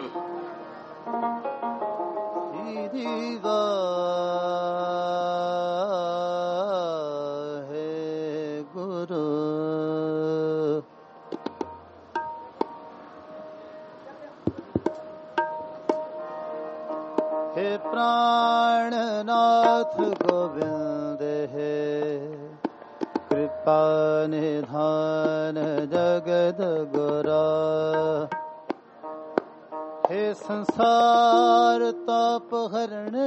हे प्राणनाथ गोविंद हे कृपा निधान जगद गुरा हे संसार ताप हरणे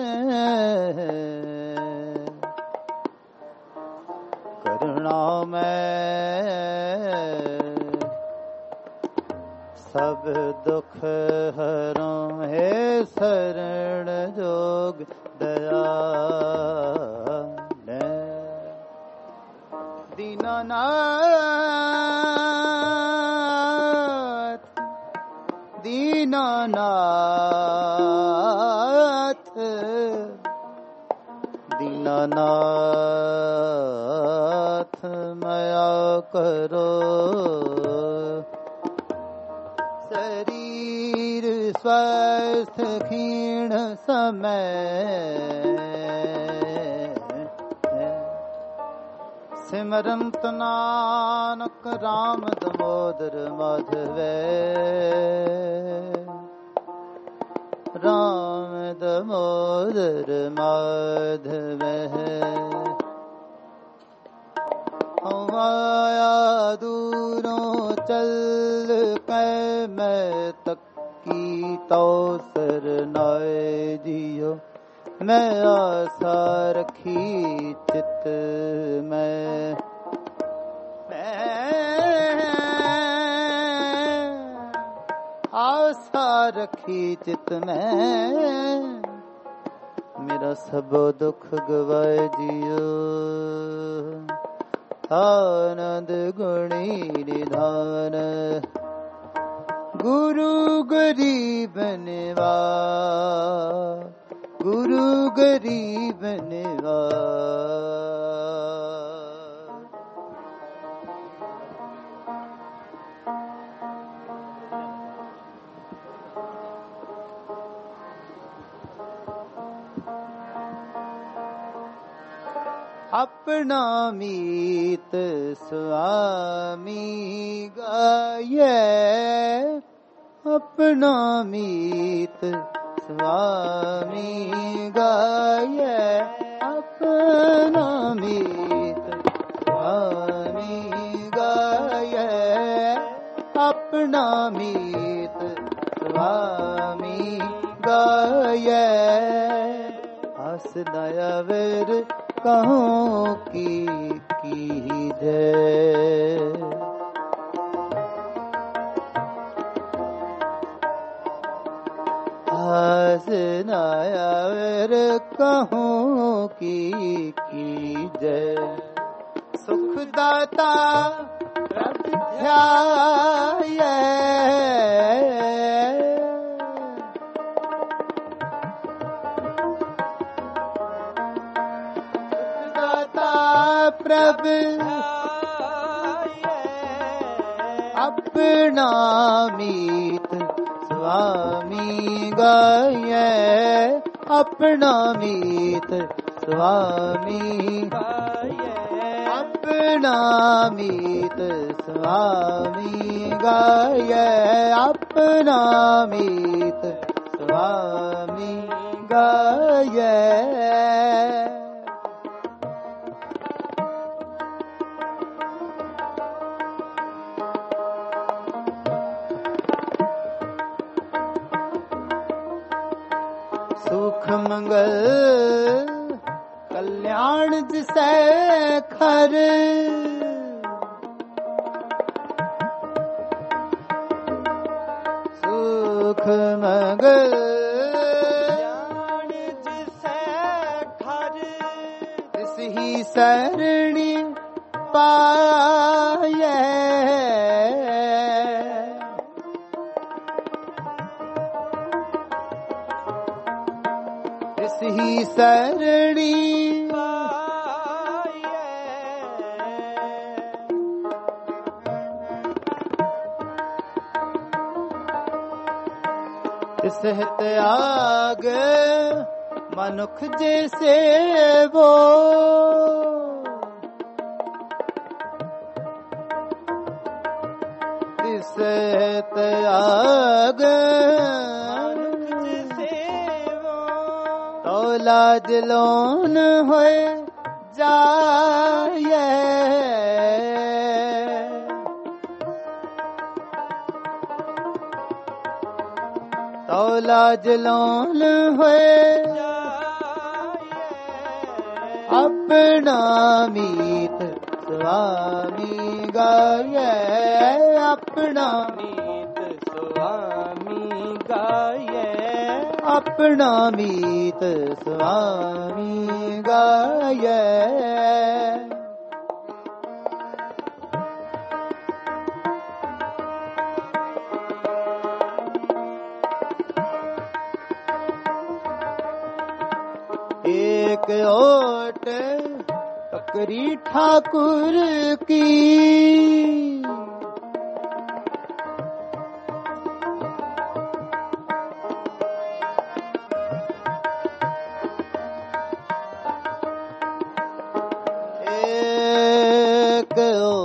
करुणामय सब दुख हरों हे शरण जोग दयाल दीनानाथ दीनानाथ दीनानाथ मया करो शरीर स्वस्थ क्षीण समय सिमरंत नानक राम दामोदर माधवे राम दामोदर माधवे हमाया दूरों चल कै मैं तकी तो सरनाए जियो मैं आशा रखी चित में आशा रखी चित में मेरा सब दुख गवाए जियो आनंद गुणी निधान गुरु गरीब निवास गुरु गरीब निवास अपना मीत स्वामी गाये अपना मीत स्वामी गाये अपना मीत स्वामी गाये अपना मीत स्वामी गाये हस दया वीर कहूँ की जय हस दया वीर कहूँ की जय सुखदाता प्रभु ध्याये प्रभु अपना मीत स्वामी गाये अपना मीत स्वामी गाये अपना मीत स्वामी गाये अपना मीत स्वामी गाये सुख मंगल कल्याण जिसे खर सुख मंगल कल्याण जिसे खर इस ही सरणी पाए ही सरणी ਸਹਿਤ ਆਗ ਮਨੁਖ ਜੇ ਸੇਵੋ ਸਹਿਤ ਆਗ ਮਨੁਖ ਜੇ ਸੇਵੋ ਤੋ ਲਾਜ ਲੋਨ ਹੋਏ ਜਾਏ ਤੋ ਲਾਜ ਲੋਨ ਹੋਏ ਆਪਣਾ ਮੀਤ ਸੁਆਮੀ ਗਾਏ ਆਪਣਾ ਮੀਤ ਸੁਆਮੀ ਗਾਏ ਆਪਣਾ ਮੀਤ ਸੁਆਮੀ ਗਾਏ एक ओट पकड़ी ठाकुर की एक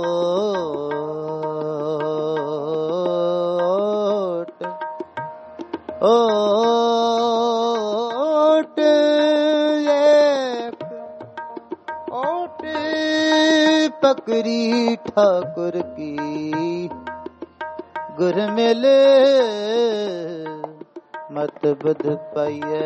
ओट पकड़ी ठाकुर की गुर मिले मत बुध पाइए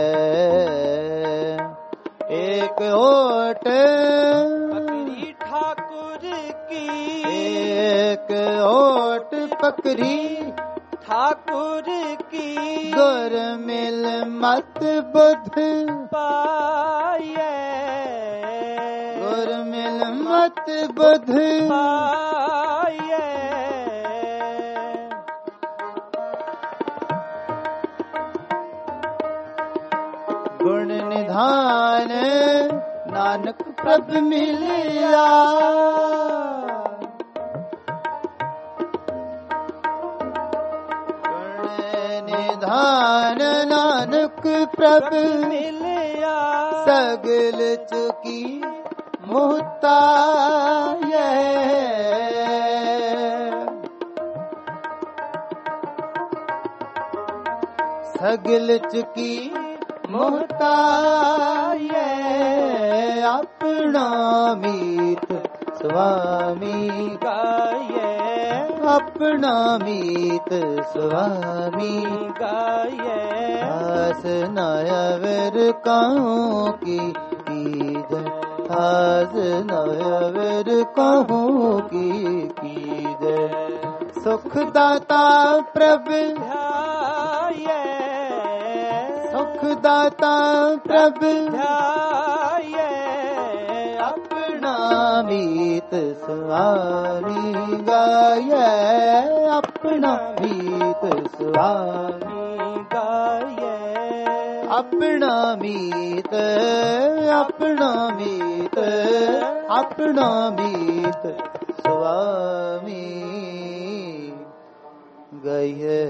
एक ओट पकड़ी ठाकुर की एक ओट पकड़ी ठाकुर की गुर मिल मत बुध पाइए गुर मिल मत बुध पाइए गुण निधान नानक प्रभ मिलिया निधान नानक प्रभ मिलिया सगल चुकी मुहताए सगल चुकी मुहताए अपना मीत स्वामी गाये अपना मीत स्वामी गाये आस नयवर कहूँ की आज नयवर कहूँ की सुख दाता प्रभ ध्याये सुख दाता प्रभ ध्याये अपना मीत स्वामी गाये अपना मीत स्वामी गाये अपना मीत अपना मीत अपना मीत स्वामी गाये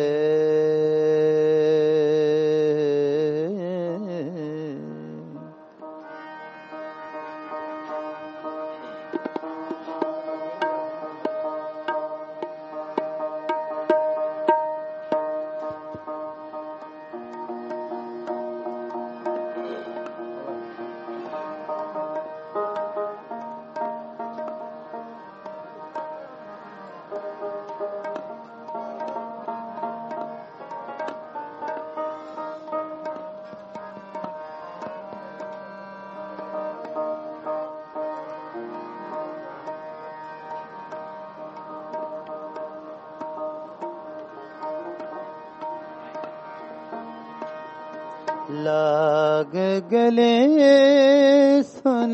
लाग गले सुन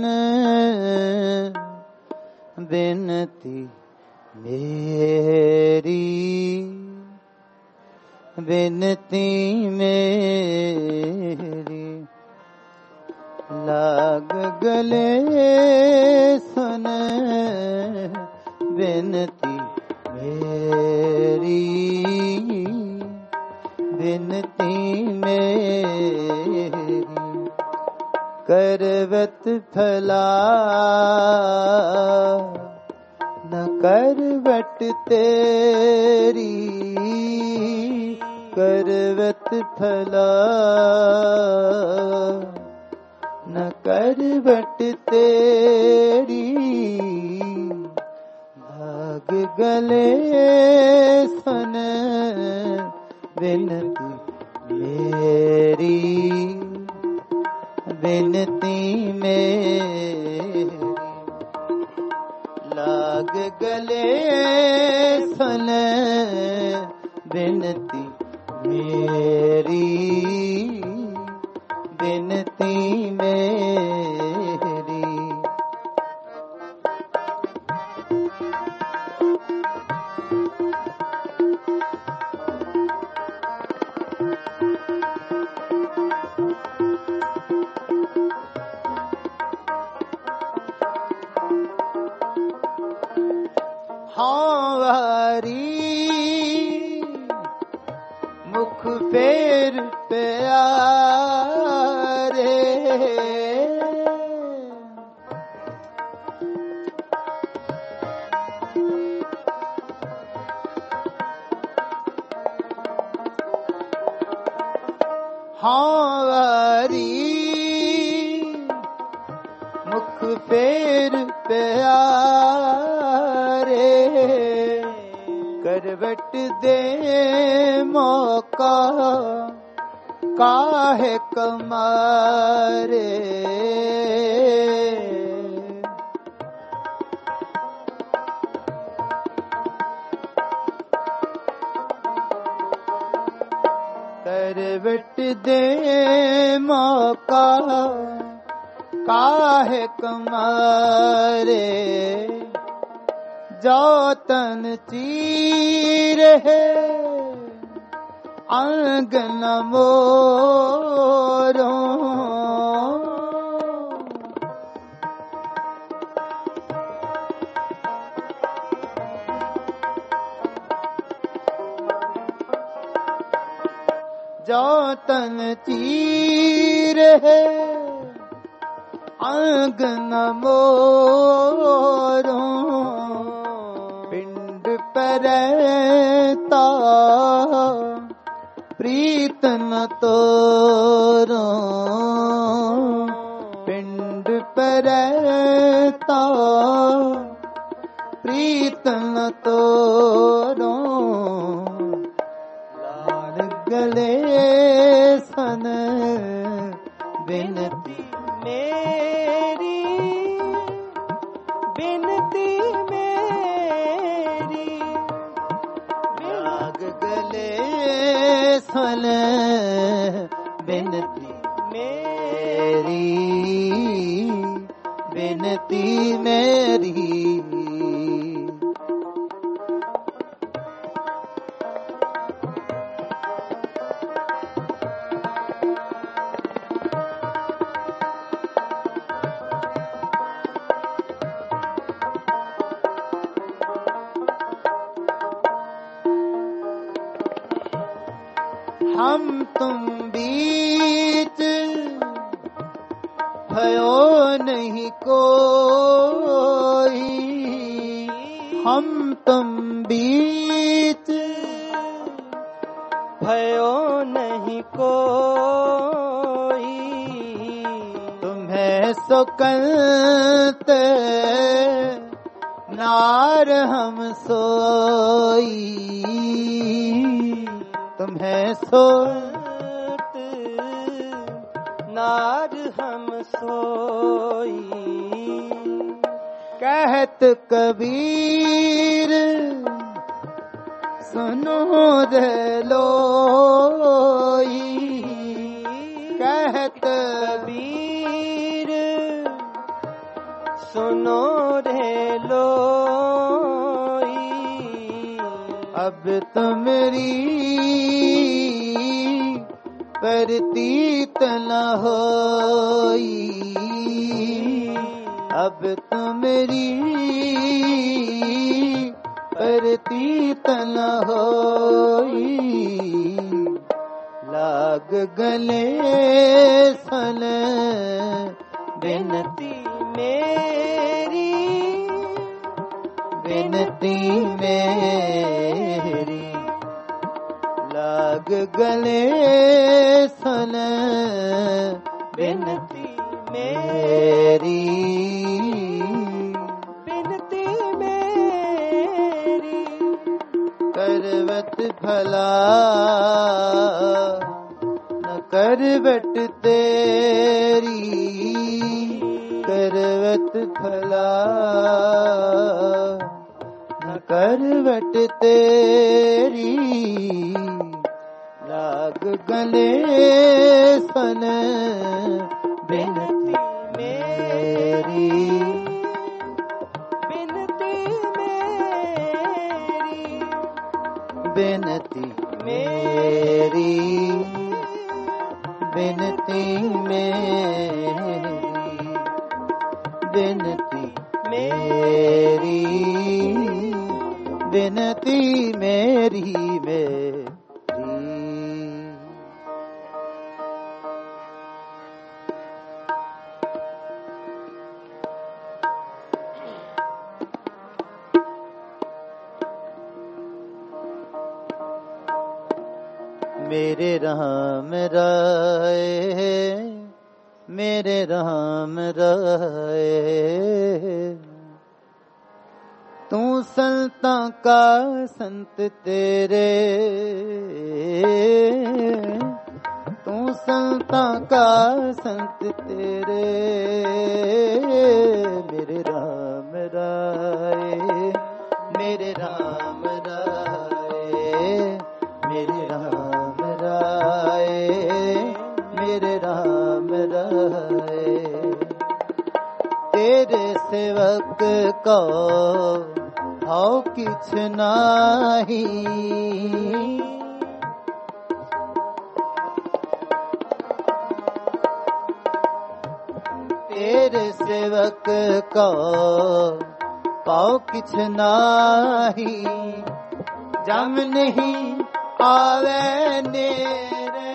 बिनती मेरी बिनती मेरी लाग गले सुन बिनती मेरी बिनती मेरी करवत फैला न करवट तेरी करवत फैला न करवट तेरी भाग गले सुन बिनती मेरी बिनती मेरी लाग गले सुन बिनती मेरी बिनती मेरी हमारी मुख फेर प्यारे हमारी मुख फेर प्यारे करवट दे मौका काहे कमारे करवट दे मौका काहे कमारे जो तन चीर है आंगन मोरो जो तन चीर है आंगन मोरो पिंड परता प्रीत न तोरो पिंड परता प्रीत न तोरो लाल गले सन बिनती मेरी बिनती मेरी लाग गले सन बिनती मेरी बिनती मेरी हम तुम बीच भयो नहीं कोई हम तुम बीच भयो नहीं कोई तुम्हें सुकलते नार हम सोई तुम्हें सोत नार हम सोई कहत कबीर सुनो रे लोई कहत कबीर सुनो रे लोई अब तुमरी प्रतीत न होई अब तुमरी प्रतीत न होई लाग गले सन बिनती मेरी, बिनती मेरी लाग गले सन बिनती मेरी, बिनती मेरी। करवत भला न करवट तेरी, करवत भला न करवट तेरी, लाग गले सन बिनती मेरी, बिनती मेरी, बिनती मेरी, बिनती मेरी, बिनती मेरी, बिनती मेरी मेरी। मेरे राम राय, मेरे राम राय, तू संतां का संत तेरे, तू संतां का संत तेरे, मेरे राम राय, मेरे राम राय, मेरे राम राय, मेरे राम राय। तेरे सेवक को भाव किछ नाही, तेरे सेवक को भाव किछ नाही, जम नहीं आवे नेरे,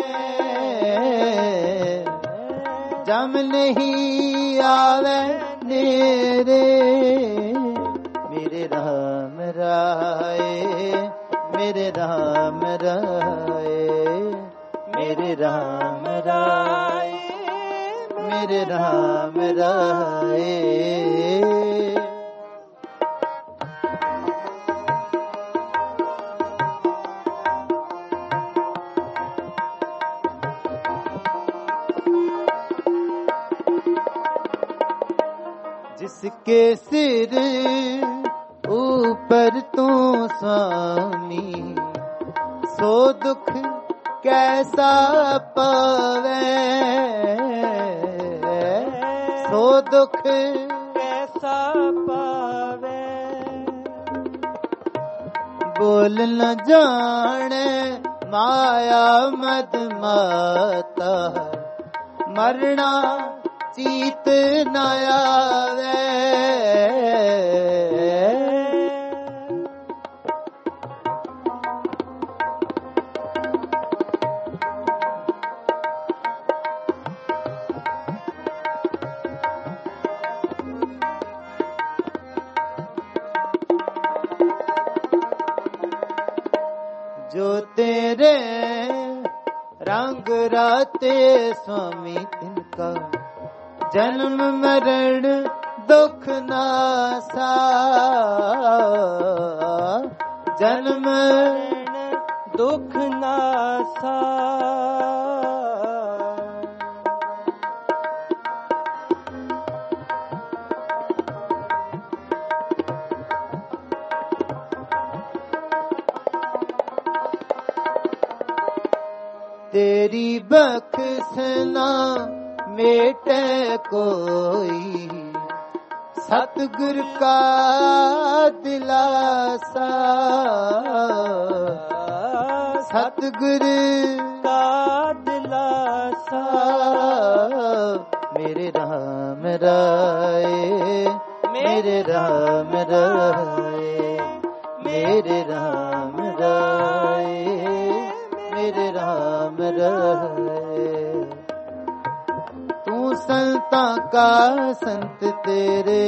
जम नहीं आवे नेरे, मेरे राम राय, मेरे राम राय, मेरे राम राय, मेरे राम राय। जिसके सिर ऊपर तू स्वामी, सो दुख कैसा पावे, सो दुख कैसा पावे। बोल न जाने माया मद माता, मरना चीत न आवे, जो तेरे रंग राते स्वामी तिनका, जन्म मरण दुख नासा, जन्म मरण दुख नासा। तेरी बख्शना मेटे कोई, सतगुर का दिलासा, सतगुर का दिलासा। मेरे राम राय, मेरे राम राय, मेरे राम राय, मेरे राम रहे। तू संता का संत तेरे,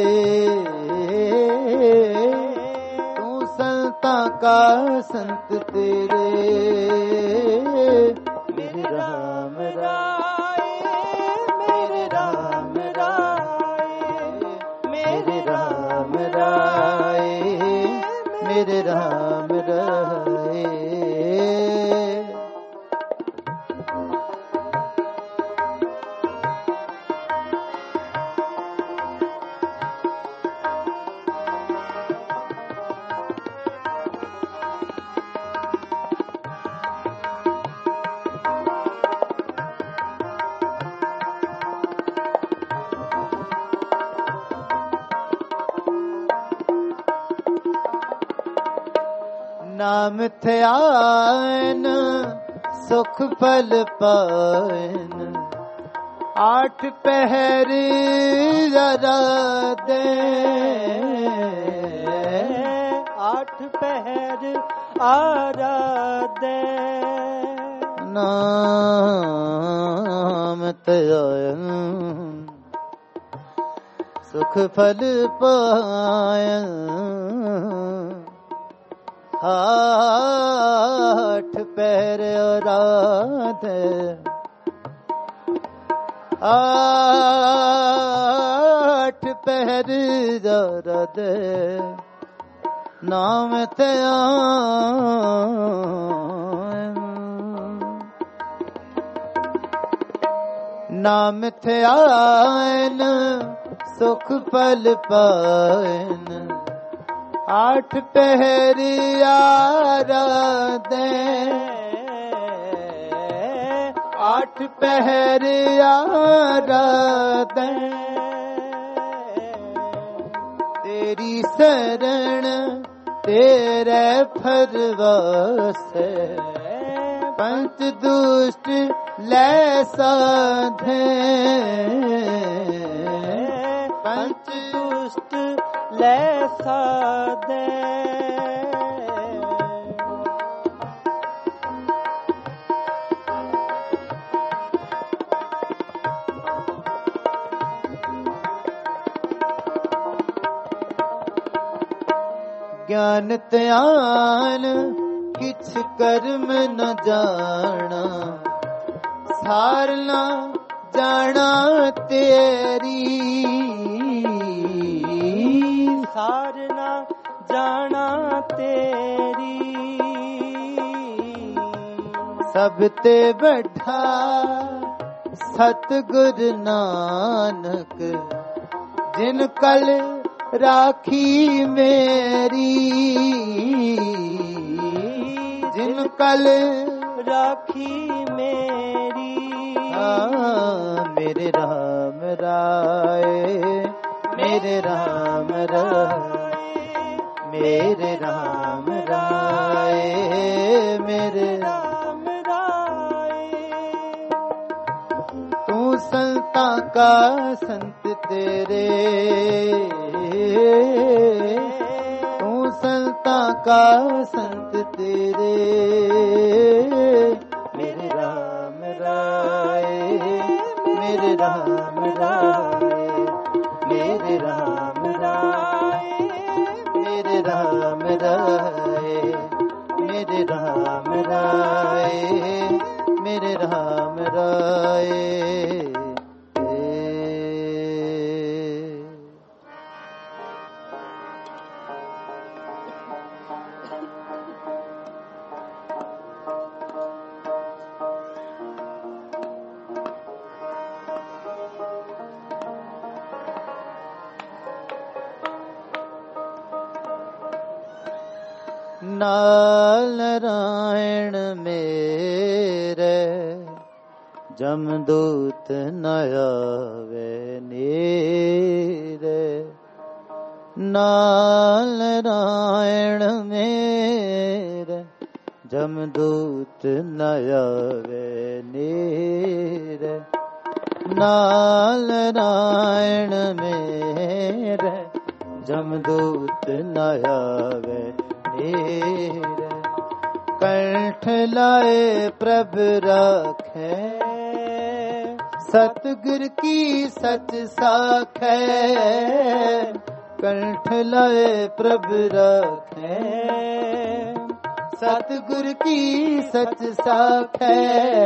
तू संता का संत तेरे, मेरे राम राय, मेरे राम राय, मेरे राम राय, मेरे राम राय। नाम ध्यान सुख फल पान, आठ पहर आराधे, आठ पहर आराधे। नाम ध्यान सुख फल पान, आठ पैर आराधे, आठ पैर आराधे, नाम ध्यान, नाम ध्यान सुख फल पान, आठ पहर आराधे, आठ पहर आराधे, तेरी शरण तेरे फरवासे, पंच दुष्ट ले साधे, पंच दुष्ट ले साधे। ज्ञान ध्यान किछ कर्म न जाना, सारना जाना तेरी, सारना जाना तेरी। सब ते बढ़ा सतगुर नानक, जिन कल राखी मेरी, जिन कल राखी मेरी। मेरे राम राय, मेरे राम राय, मेरे राम राय, मेरे राम राय। तू संता का संत तेरे, तू संता का संत तेरे, मेरे राम राय, मेरे राम राय, मेरे राम राय, मेरे राम राय, मेरे राम राय, मेरे राम राय। नारायण मेरे जमदूत न आवे नीरे, नारायण मेरे जमदूत न आवे नीरे, नारायण मेरे जमदूत न आवे नीरे। कंठ लाए प्रभ राखे, सतगुर की सच साखे, कंठ लाए प्रभ राखे, सतगुर की सच साखे,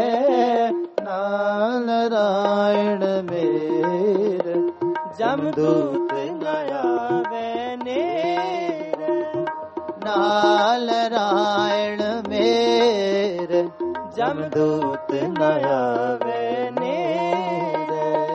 नारायण मेरे जमदूत न आवे नेर, नारायण मेरे जमदूत न आवे नेर।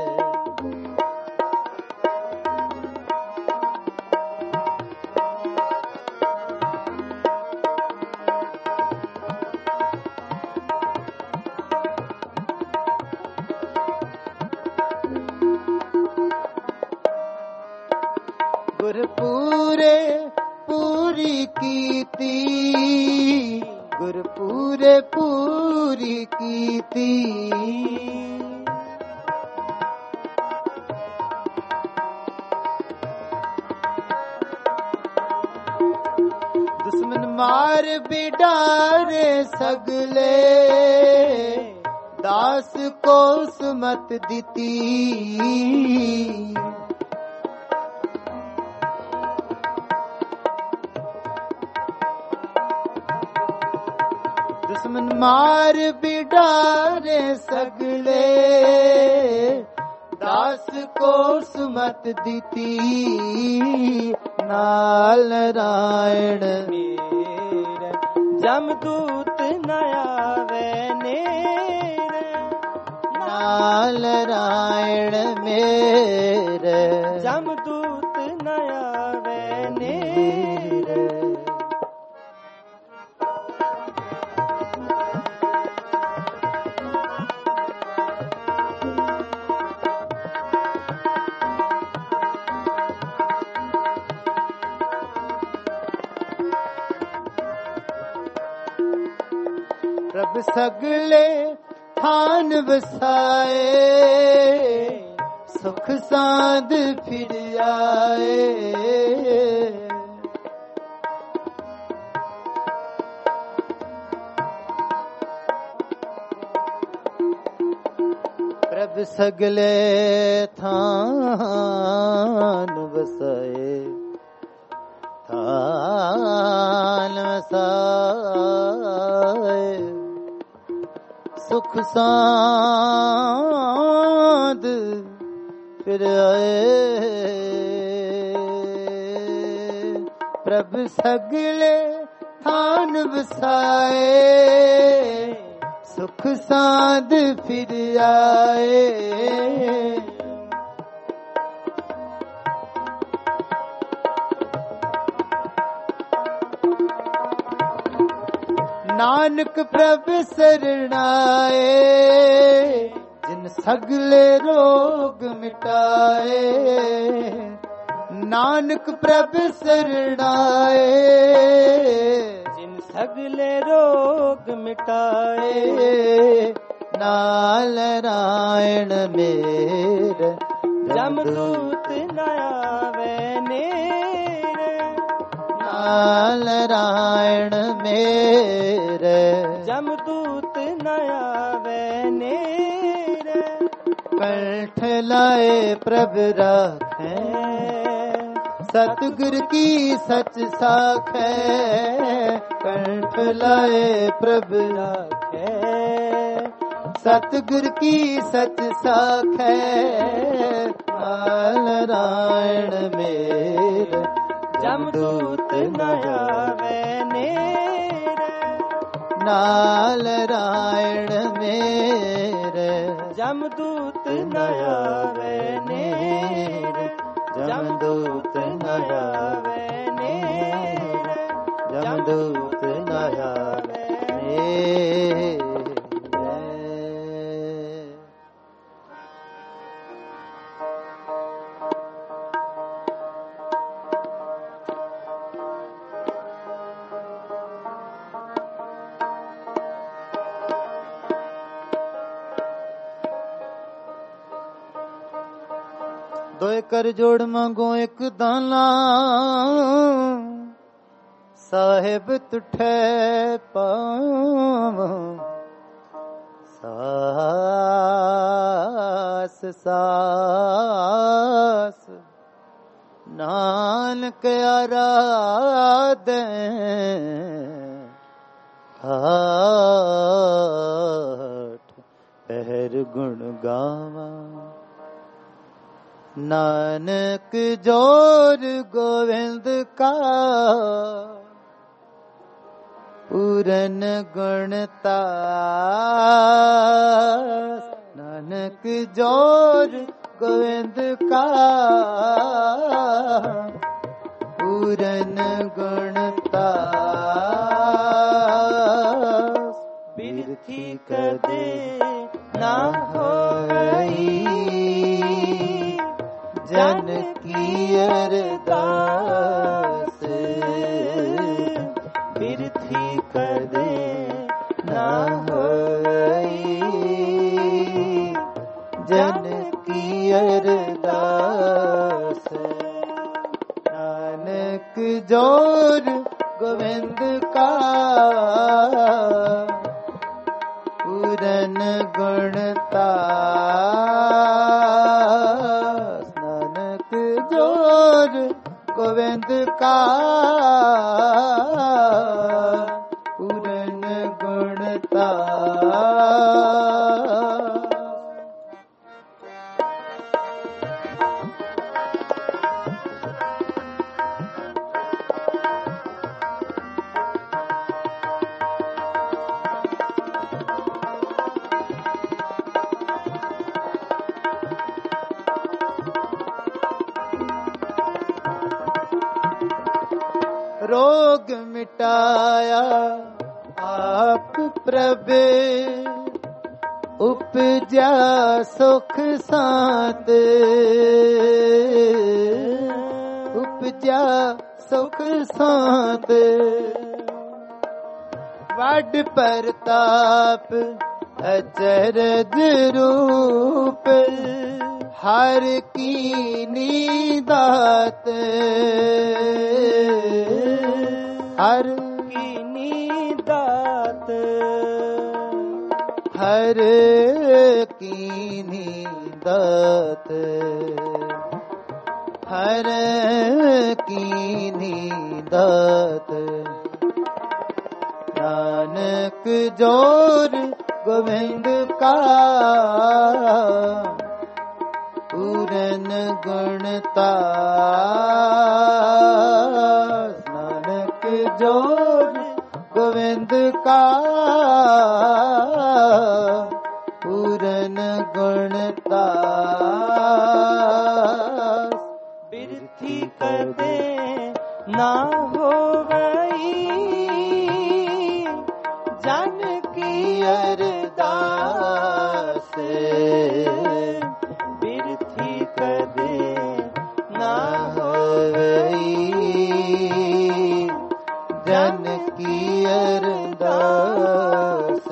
गुरपूरे पूरी कीती, गुरपूरे पूरी कीती, दुश्मन मार बिडारे सगले, दास को सुमत दीती, दुश्मन मार बिडारे सगले, दास को सुमत दीती, नारायण मेरे जमदूत न आवे नेर, नारायण मेरे जमदूत न आवे नेर। प्रभ सगले थान बसाए, सुख साध फिर आए, प्रभ सगले थान बसाए, थान बसाए, सुख साध फिर आए, प्रभ सगले थान बसाए, सुख साध फिर आए, नानक प्रभ शरणाए, जिन सगले रोग मिटाए, नानक प्रभ शरणाए, जिन सगले रोग मिटाए, नारायण मेरे जमदूत न आवे नेर, नारायण मेरे जमदूत न आवे नेर। कंठ लाए प्रभ राखे, सतगुर की सच साखे, कंठ लाए प्रभ राखे, सतगुर की सच साखे, नारायण मेरे जमदूत न आवे नेर, नारायण मेरे जमदूत न आवे नेर, जमदूत न आवे नेर, जमदूत न आवे नेर। दोए कर जोड़ मांगो एक दाना, साहिब तुठे पावों सास सास नानक आराधे हाठ पहर गुण गावा नानक जोर गोविंद का पूरन गुणता नानक जोर गोविंद का पूरन गुणता बिरथी कदे ना होई जन की अरदास बिरथी कदे ना होई जन की अरदास नानक जोर गोविंद का पूरन गुणता नानक जोर गोविंद का पूरन गुणता रोग मिटाया आप प्रभु उपजा सुख सात उपजा सुख सात वड प्रताप अचरज रूप हर की नीदात हर की नीदात हर की नीदात हर की नीदात नानक जोर गोविंद का पूरन गुणता नानक जोर गोविंद का पूरन गुणता बिरथी कदे ना होवई जन की अरदास बिरथी कदे ना होई जन की अरदास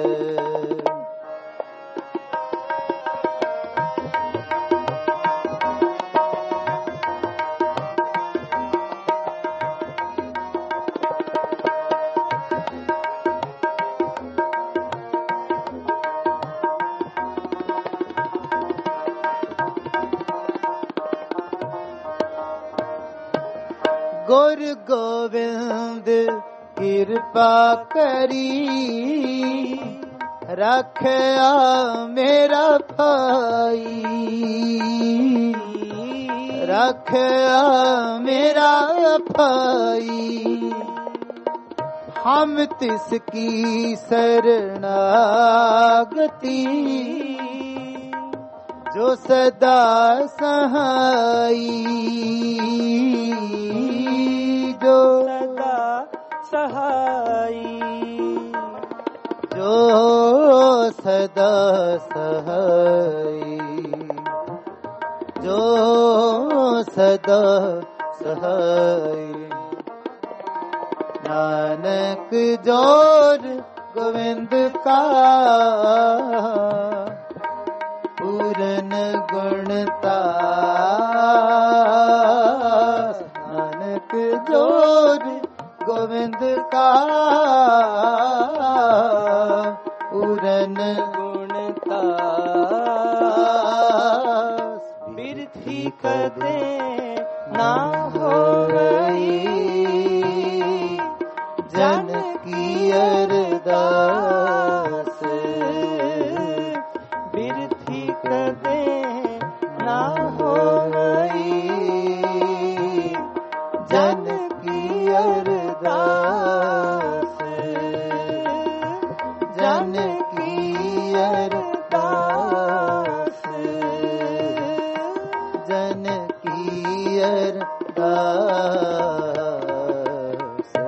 गुर गोविंद कृपा करी रखया मेरा भाई रखया मेरा भाई हम तिसकी शरणागति जो सदा सहाई जो सदा सहाई जो सदा सहाई जो सदा सहाई नानक जोर गोविंद का पूरन गुणता नानक जोर गोविंद गोविंद का पूरन गुणता बिरथी कदे ना होवई जन की अरदास बिरथी कदे ना होवई जन की अरदास जन की अरदास जन की अरदास।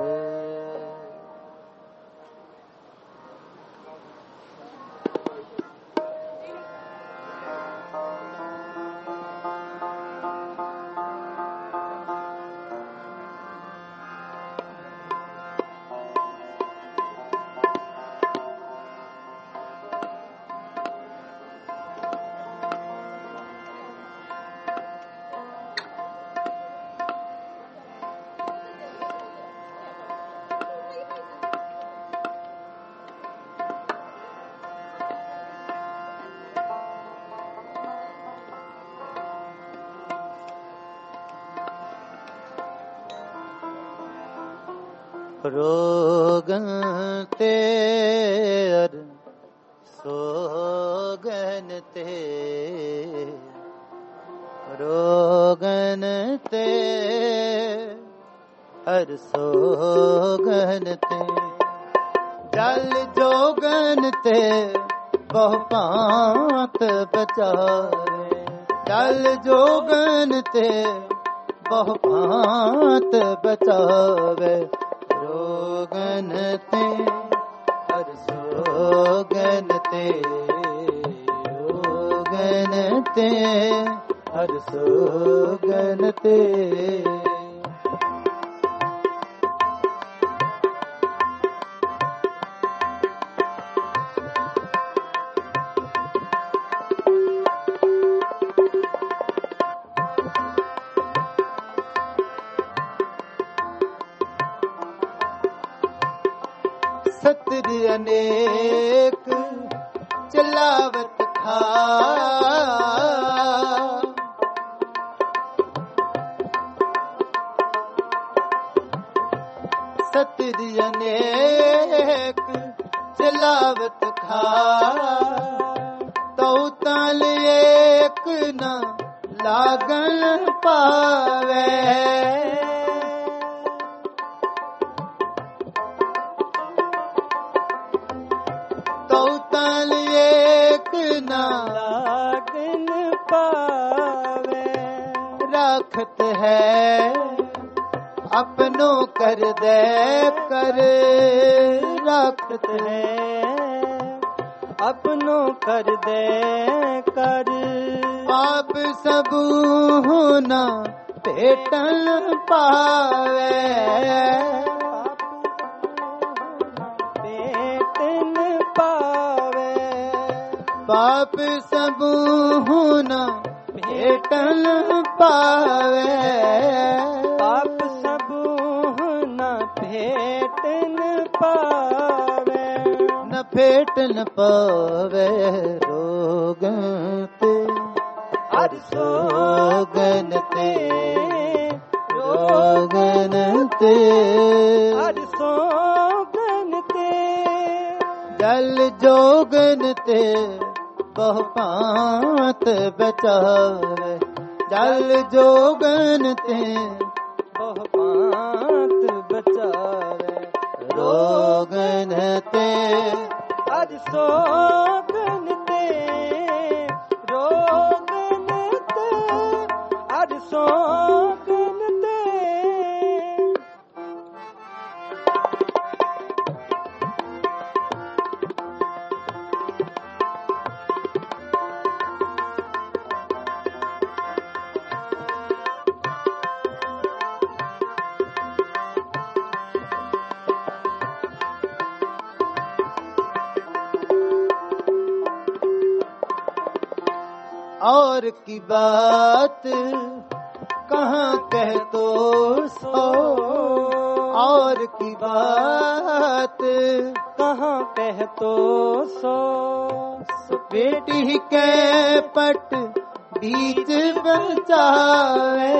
रोगन ते अर सोगन ते रोगन ते अर सोगन ते जल जोगन ते बहुपात बचावे जल जोगन ते बहुपात बचावे रोगन ते हर सोगन ते रोगन ते हर सोगन ते सतरि अनेक चलावत खा सतरि अनेक चलावत खा तो ताल एक न लागन पावे तौतल एक ना लागन पावे राखत है अपनों कर दे कर राखत है अपनों कर दे कर पाप सब होना भेटन पावे पाप सब होना भेटन पावे पाप सब न भेटन पावे न भेटन पावे रोगन ते हर सोगन ते रोगन ते हर सोगन ते जल जोगन ते बहुपात बचावे जल जोगन ते बहुपात बचावे रोगन ते हर सोगन ते रोगन ते हर सोगन ते और की बात कहाँ कह तो सो और की बात कहाँ कह तो सो बेटी के पट बीच बचावे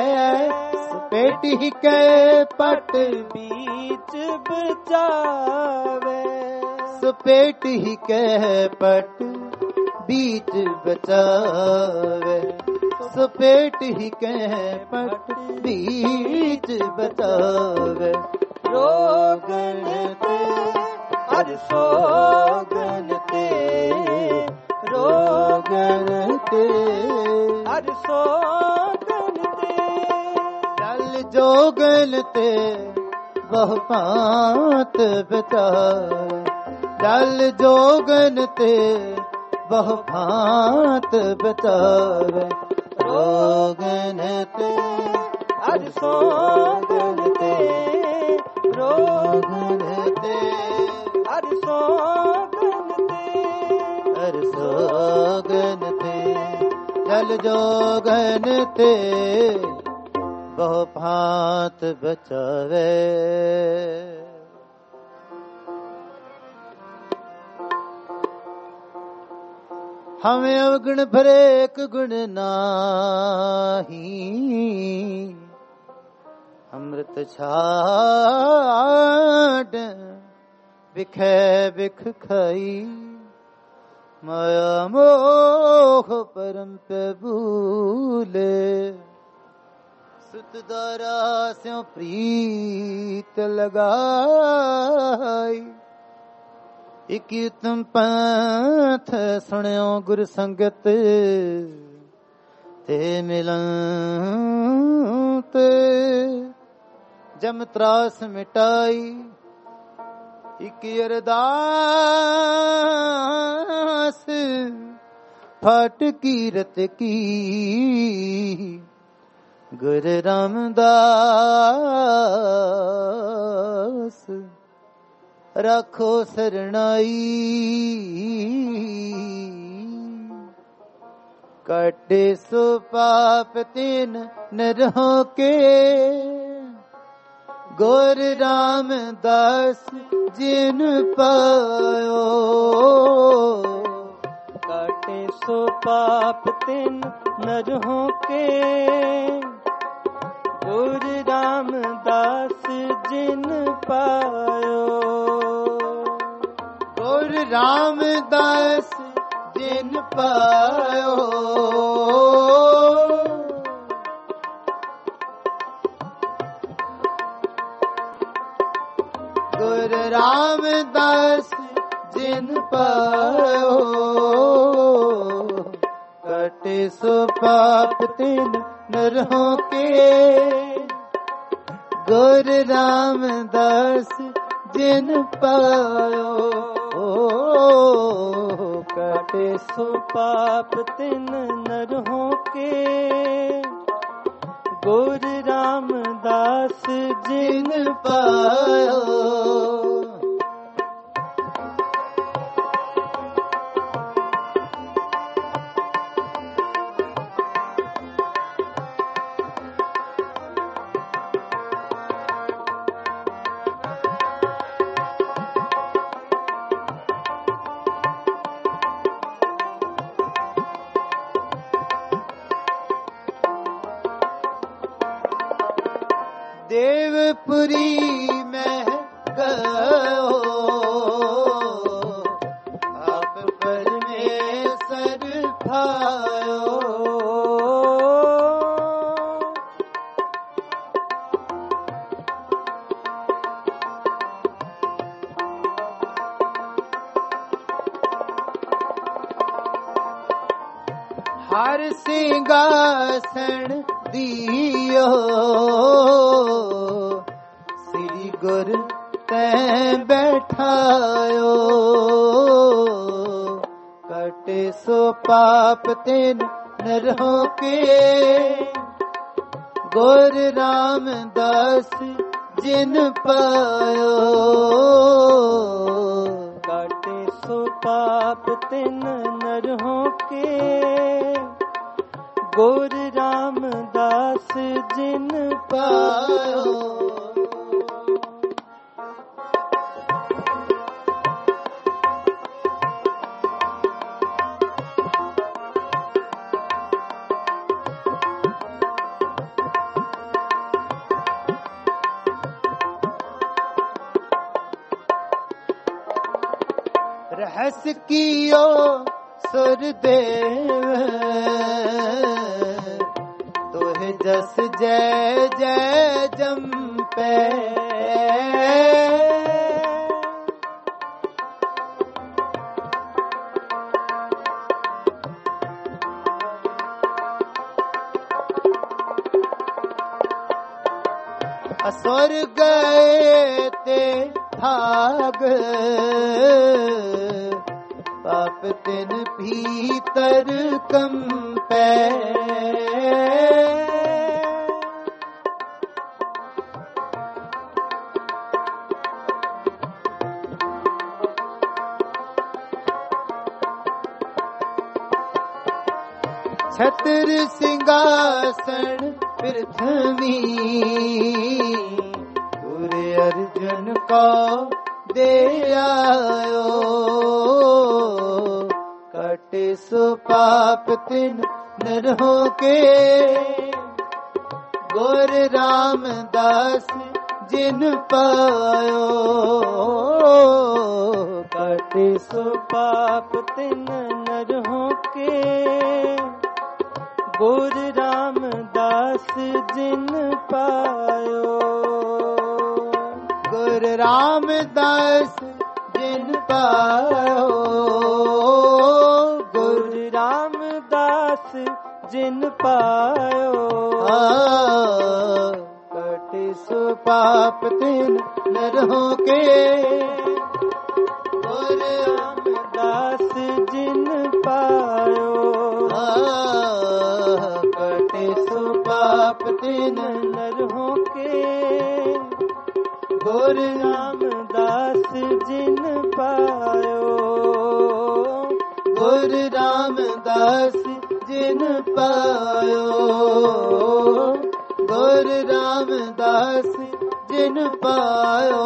बेटी के पट बीच बचावे बेटी के पट बीच बचावे बेटी के पट बीच बचावे रोगन ते अज सोगन ते रोगन ते अज सोगन ते जल जोगन ते बहु पात बचावे जल जोगन ते बहु भांत बचावे रोगन ते अज सोगन ते रोगन ते अज सोगन ते हर सोगन ते जल जोगन ते बहु भांत बचावे हमें अवगुण भरे एक गुण नाही अमृत छाड़ बिखे बिख खाई माया मोह परम पे भूले सुत दारा स्यों प्रीत लगाई इक उत्तम पंथ सुनियो गुर संगत ते मिलन ते जम त्रास मिटाई इक अरदास फट कीरत की गुरु रामदास रखो सरनाई काटे सो पाप तीन नरहों के गोर रामदास जिन पायो काटे सो पाप तीन नरहों के गुर रामदास जिन पायो गुर रामदास जिन पायो गुर रामदास जिन पायो कटे सो पाप तीन नरहों के गुर रामदास जिन पायो काटे सो पाप तिन नरहों के गुर रामदास जिन पायो देवपुरी में गयो आप परमेश्वर भायो हर सिंहासन दियो श्री गुरु ते बैठायो कटे सो पाप तीन नरहों के गुर रामदास जिन पायो काटे सो पाप तिन नरहों के गुर रामदास जिन पायो रहस कियो सुरदेव तोहे जस जय जय जम्पे असुर गए ते भाग पाप तिन भीतर कंपे छत्र सिंहासन पृथ्वी पूरे अर्जुन को दे आयो कटे सो पाप तिन नरहों के गोर रामदास जिन पायो कटे सो पाप तिन नरहों के गोर रामदास जिन पायो गोर रामदास जिन पायो गोर रामदास जिन पायो कटे सो पाप तिन नरहों के गोर रामदास जिन पायो पाप तिन नरहों के गोर रामदास जिन पायो गोर रामदास जिन पायो गोर रामदास जिन पायो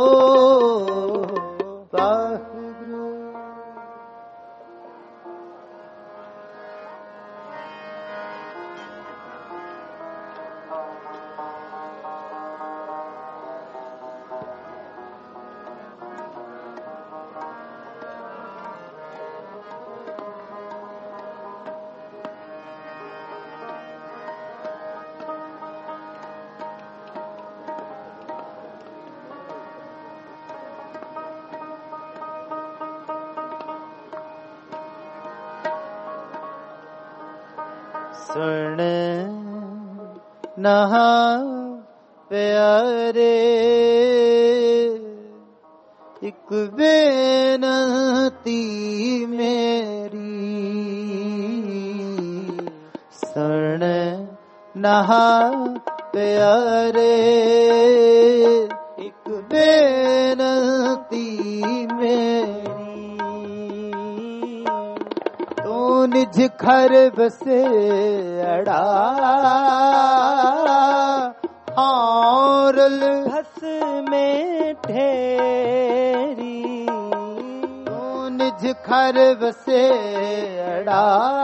सुन नहा प्यारे एक बेनती मेरी सुन नहा प्यारे एक बेनती मेरी तू निज घर बसे अड़ा हारल भस में ठेरी तू निज घर बसे अड़ा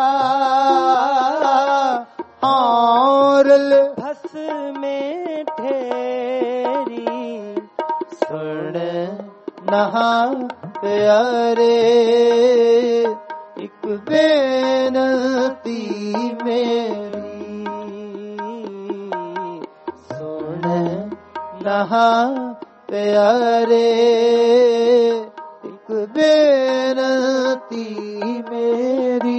हारल भस में ठेरी सुन नहा प्यारे एक बेनती मेरी सुन नहा प्यारे एक बेनती मेरी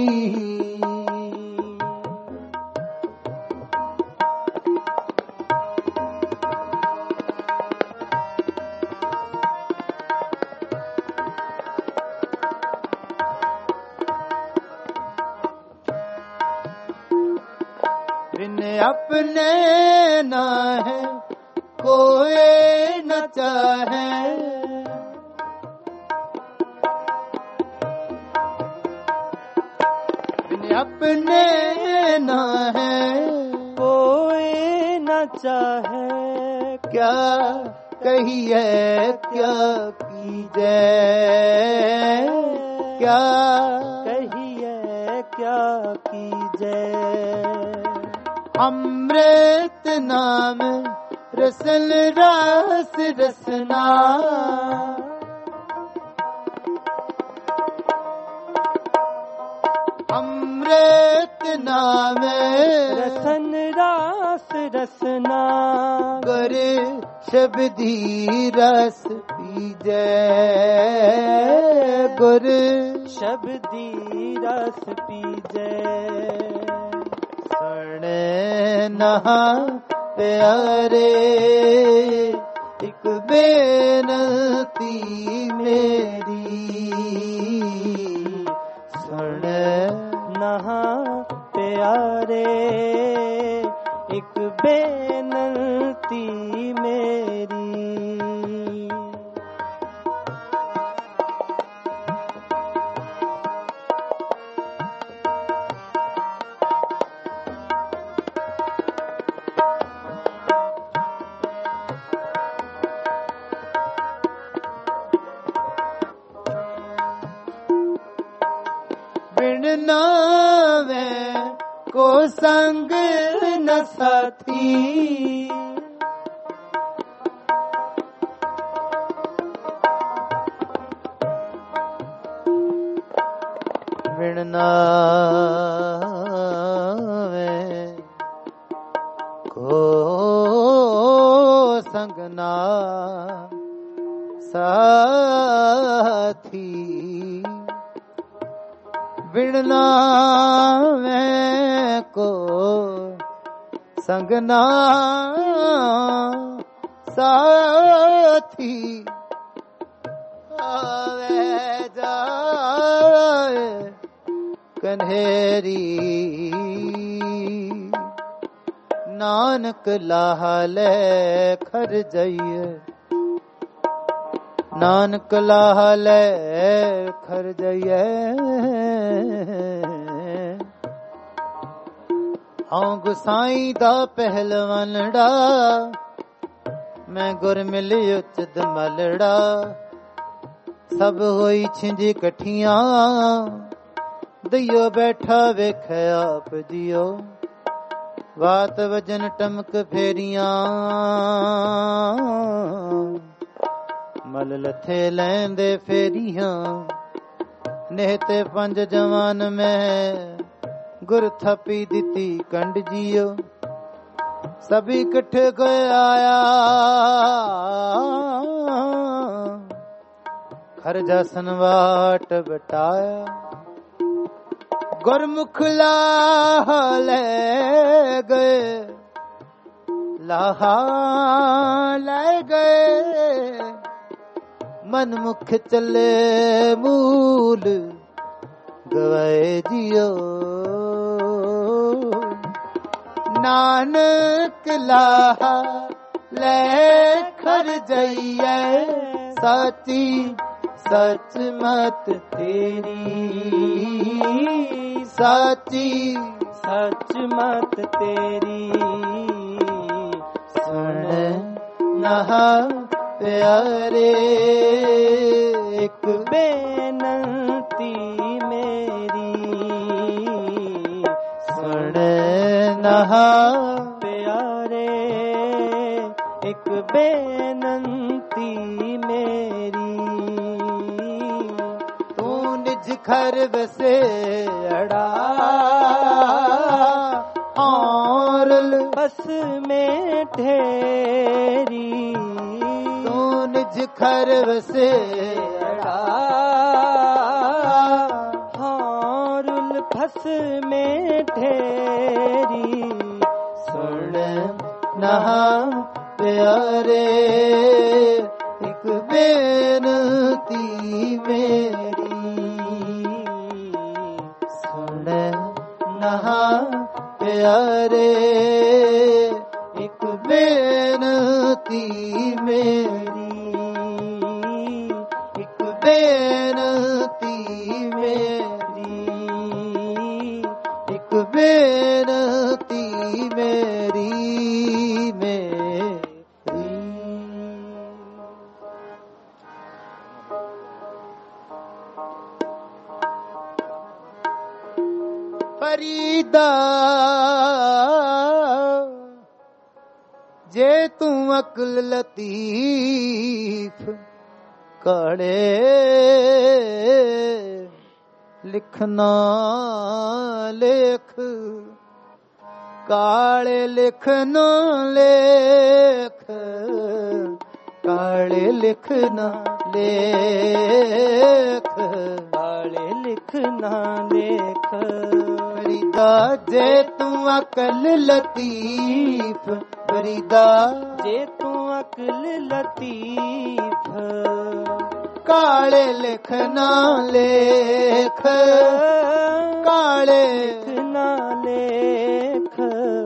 अपने न है कोई न चाहे अपने न है कोई न चाहे क्या कहिए क्या कीजिए क्या कहिए क्या कीजिए अमृत नाम रसल रस रसना नामे रसन रास रसना गुर शब्दी रस पीजै गुर शब्दी रस पीजै सुन नहा प्यारे एक बेनती मेरी सुन नहा प्यारे एक बेनती मेरी बिन नावे को संग न साथी बिन नावे को संग ना साथी बिन नावे को संगना साथी आवे जाए कन्हेरी नानक लाहले खर जाइए नानक लाहले खर जाइए हाँ गुसाई दा पहलवानड़ा मैं गुर मिली उचित मलड़ा सब होई छिंजी कठियां दियो बैठा वेख आप जियो बात वजन टमक फेरियां मल लथे लैंदे फेरियां नेहते पंज जवान में गुर थपी दिती कंड जियो सभी इकट्ठे गए आया खर जासन वाट बटाया गुरमुख लाह ले गए लाहा ले गए मन मुख चले मूल गवाए जियो नानक लाहा ले खर जाइए साची सच मत तेरी साची सच मत तेरी सुन नहा प्यारे एक बेनती मेरी सुन नहा प्यारे एक बेनती मेरी तू निज घर बसे अड़ा और बस में ठेरी तू निज घर बसे अड़ा हारुल फस में ठेरी सुन नहा प्यारे एक बेनती मेरी सुन नहा प्यारे एक बेनती मेरी एक बेनती मेरी एक बेनती मेरी फरीदा जे तू अक्ल लतीफ कड़े ਲਿਖਣਾ ਲੇਖ ਕਾਲੇ ਲਿਖਣਾ ਲੇਖ ਕਾਲੇ ਲਿਖਣਾ ਲੇਖ ਕਾਲੇ ਲਿਖਣਾ ਲੇਖ ਫਰੀਦਾ ਜੇ ਤੂੰ ਅਕਲ ਲਤੀਫ ਫਰੀਦਾ ਜੇ ਤੂੰ ਅਕਲ ਲਤੀਫ ਕਾਲੇ ਲਿਖਣਾ ਲੇਖ ਕਾਲੇ ਲਿਖਣਾ ਲੇਖ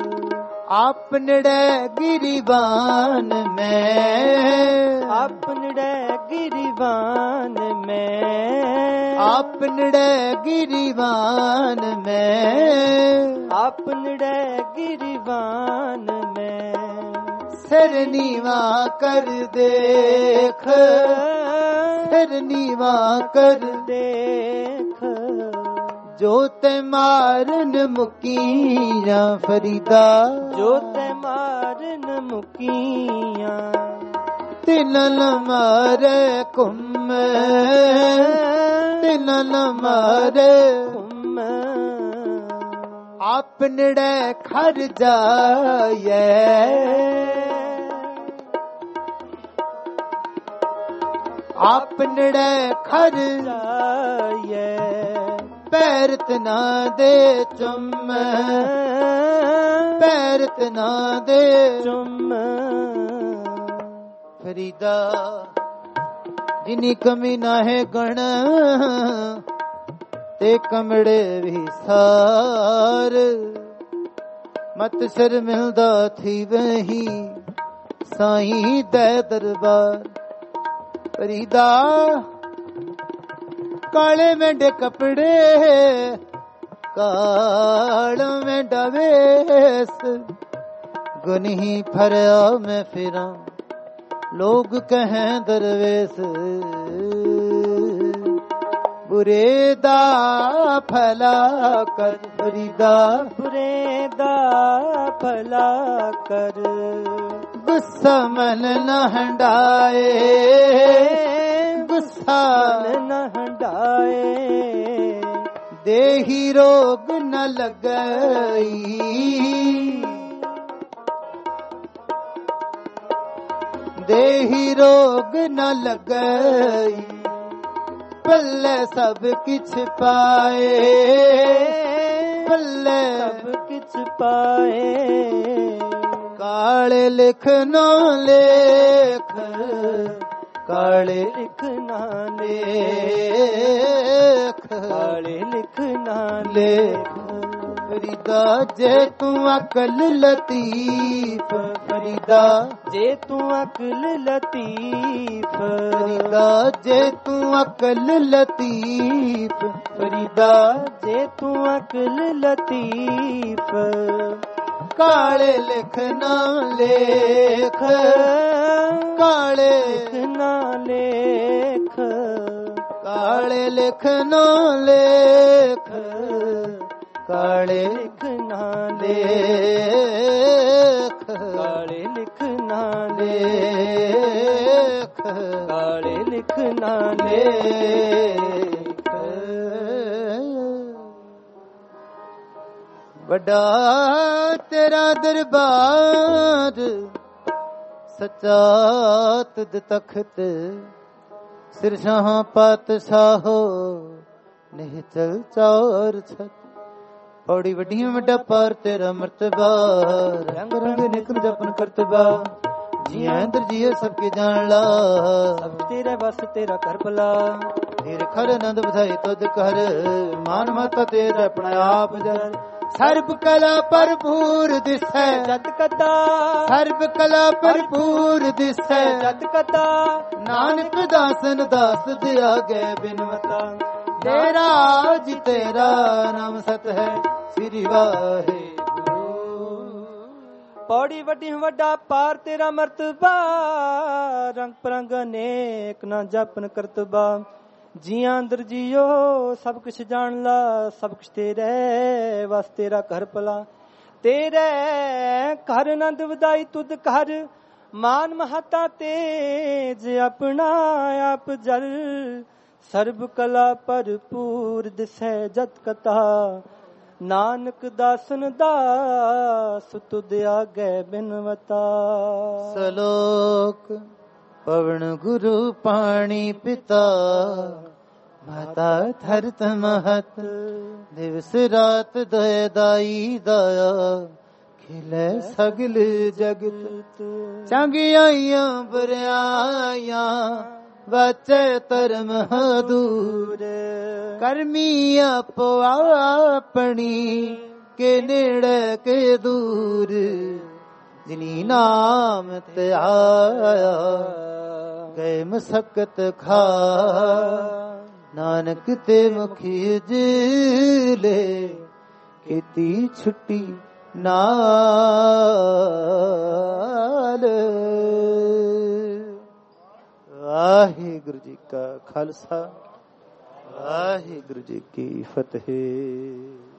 ਆਪਨੜੇ ਗਿਰੀਬਾਨ ਮੈਂ ਆਪਨੜੇ ਗਿਰੀਬਾਨ ਮੈਂ ਆਪਨੜੇ ਗਿਰੀਬਾਨ ਮੈਂ ਆਪਨੜੇ ਗਿਰੀਬਾਨ ਮੈਂ ਸਿਰ ਨੀਵਾ ਕਰ ਦੇਖ ਸਿਰ ਨੀਵਾ ਕਰ ਦੇਖ ਜੋ ਤੇ ਮਾਰਨ ਮੁਕੀਆਂ ਫਰੀਦਾ ਜੋ ਤੇ ਮਾਰਨ ਮੁਕੀਆਂ ਤਿਨਲ ਮਾਰੇ ਘੁੰਮ ਤਿਨਲ ਮਾਰੇ ਘੁੰਮ ਆਪਨੜੇ ਖਰ ਜਾਏ ਆਪਨੜੇ ਖਰ ਜਾਏ ਪੈਰਤ ਨਾ ਦੇ ਚੁੰਮ ਪੈਰਤ ਨਾ ਦੇ ਚੁੰਮ ਫਰੀਦਾ ਜਿਨੀ ਕਮੀ ਨਾ ਹੈ ਗਣ ਤੇ ਕਮੜੇ ਵੀ ਸਾਰ ਮਤ ਸਿਰ ਮਿਲਦਾ ਥੀ ਵਹੀ ਸਾਈਂ ਦੇ ਦਰਬਾਰ ਫਰੀਦਾ ਕਾਲੇ ਮੇਂਡੇ ਕਪੜੇ ਕਾਲ ਮੇਂਡਾ ਵੇਸ ਗੁਨਹੀ ਫਰਿਆ ਮੈਂ ਫਿਰਾਂ ਲੋਗ ਕहें ਦਰਵੇਸ ਬੁਰੇ ਦਾ ਭਲਾ ਕਰ ਫਰੀਦਾ ਬੁਰੇ ਦਾ ਭਲਾ ਕਰ ਗੁੱਸਾ ਮਨ ਨ ਹੰਡਾਏ ਗੁੱਸਾ ਨ ਹੰਡਾਏ ਦੇਹੀ ਰੋਗ ਨ ਲੱਗਈ ਦੇਹੀ ਰੋਗ ਨ ਲੱਗਈ ਪੱਲੇ ਸਭ ਕਿਛ ਪਾਏ ਪੱਲੇ ਸਭ ਕਿਛ ਪਾਏ ਕਾਲੇ ਲਿਖਣਾ ਲੇਖ ਕਾਲੇ ਲਿਖਣਾ ਲੇਖ ਕਾਲੇ ਲਿਖਣਾ ਲੇਖ ਫਰੀਦਾ ਜੇ ਤੂੰ ਅਕਲ ਲਤੀਫ ਫਰੀਦਾ ਜੇ ਤੂੰ ਅਕਲ ਲਤੀਫ ਫਰੀਦਾ ਜੇ ਤੂੰ ਅਕਲ ਲਤੀਫ ਫਰੀਦਾ ਜੇ ਤੂੰ ਅਕਲ ਲਤੀਫ ਕਾਲੇ ਲਿਖਣਾ ਲੇਖ ਕਾਲੇ ਲਿਖਣਾ ਲੇਖ ਕਾਲੇ ਲਿਖਣਾ ਲੇਖ ਕਾਲੇ ਲਿਖਣਾ ਲੇਖ ਕਾਲੇ ਲਿਖਣਾ ਲੇਖ ਕਾਲੇ ਲਿਖਣਾ ਲੇਖ ਵੱਡਾ ਤੇਰਾ ਦਰਬਾਰ ਸੱਚਾ ਤੁਧ ਤਖਤ ਸਿਰ ਸ਼ਾਹ ਪਾਤਸ਼ਾਹੋ ਨਿਹਚਲ ਚੌਰ ਛਤ ਪੌੜੀ ਵੱਡੀਆਂ ਵੱਡਾ ਪਾਰ ਤੇਰਾ ਮਰਤਬਾ ਰੰਗ ਰੰਗ ਨਿਕਲ ਜਪਨ ਕਰਤਬਾ ਜੀਆਂ ਅੰਦਰ ਜੀਏ ਸਭ ਕੇ ਜਾਣ ਲਾ ਸਭ ਤੇਰੇ ਵਸ ਤੇਰਾ ਕਰ ਭਲਾ ਤੇਰੇ ਖਰ ਆਨੰਦ ਵਧਾਈ ਤੁਧ ਕਰ ਮਾਨ ਮਤ ਤੇਰਾ ਆਪਣਾ ਆਪ ਜਰ ਸਰਬ ਕਲਾ ਭਰਪੂਰ ਦਿਸੈ ਜਤ ਕਤਾ ਸਰਬ ਕਲਾ ਭਰਪੂਰ ਦਿਸੈ ਜਤ ਕਤਾ ਨਾਨਕ ਦਾਸਨ ਦਾਸ ਦਿਆ ਗਏ ਬਿਨਵਤਾ ਤੇਰਾ ਜੀ ਤੇਰਾ ਨਾਮ ਸਤ ਹੈ ਸ੍ਰੀ ਵਾਹਿਗੁਰੂ ਪੌੜੀ ਵੱਡੀ ਵੱਡਾ ਪਾਰ ਤੇਰਾ ਮਰਤਬਾ ਰੰਗ ਪਰੰਗ ਅਨੇਕ ਨਾ ਜਪਨ ਕਰਤਬਾ ਜੀਆਂ ਅੰਦਰ ਜੀਓ ਸਭ ਕੁਛ ਜਾਣ ਲਾ ਸਭ ਕੁਛ ਤੇਰੇ ਵਸ ਤੇਰਾ ਘਰ ਭਲਾ ਤੇਰੇ ਘਰ ਆਨੰਦ ਵਧਾਈ ਤੁਧ ਘਰ ਮਾਨ ਮਹਤਾ ਤੇਜ ਆਪਣਾ ਆਪ ਜਲ ਸਰਬ ਕਲਾ ਭਰਪੂਰ ਦਿਸੈ ਜਤ ਕਥਾ ਨਾਨਕ ਦਾਸਨ ਦਾਸ ਤੁਧ ਆਗੇ ਬਿਨਵਤਾ। ਸਲੋਕ ਪਵਨ ਗੁਰੂ ਪਾਣੀ ਪਿਤਾ ਮਾਤਾ ਧਰਤ ਮਹਤ ਦਿਵਸ ਰਾਤ ਦਇ ਦਾਈ ਦਇਆ ਖਿਲੇ ਸਗਲ ਜਗਤ। ਚੰਗਿਆਈਆਂ ਬੁਰਿਆਈਆਂ ਵਾਚੈ ਧਰਮ ਦੂਰ ਕਰਮੀ ਆਪੋ ਆਪਣੀ ਕੇ ਨੇੜੇ ਕੇ ਦੂਰ ਜਿਨੀ ਨਾਮ ਤੇ ਆਇਆ ਗਏ ਮਸਕਤ ਖਾ ਨਾਨਕ ਤੇ ਮੁਖੀ ਜਿਲੇ ਕੀਤੀ ਛੁੱਟੀ ਨਾਲ। ਵਾਹਿਗੁਰੂ ਜੀ ਕਾ ਖਾਲਸਾ ਵਾਹਿਗੁਰੂ ਜੀ ਕੀ ਫਤਿਹ।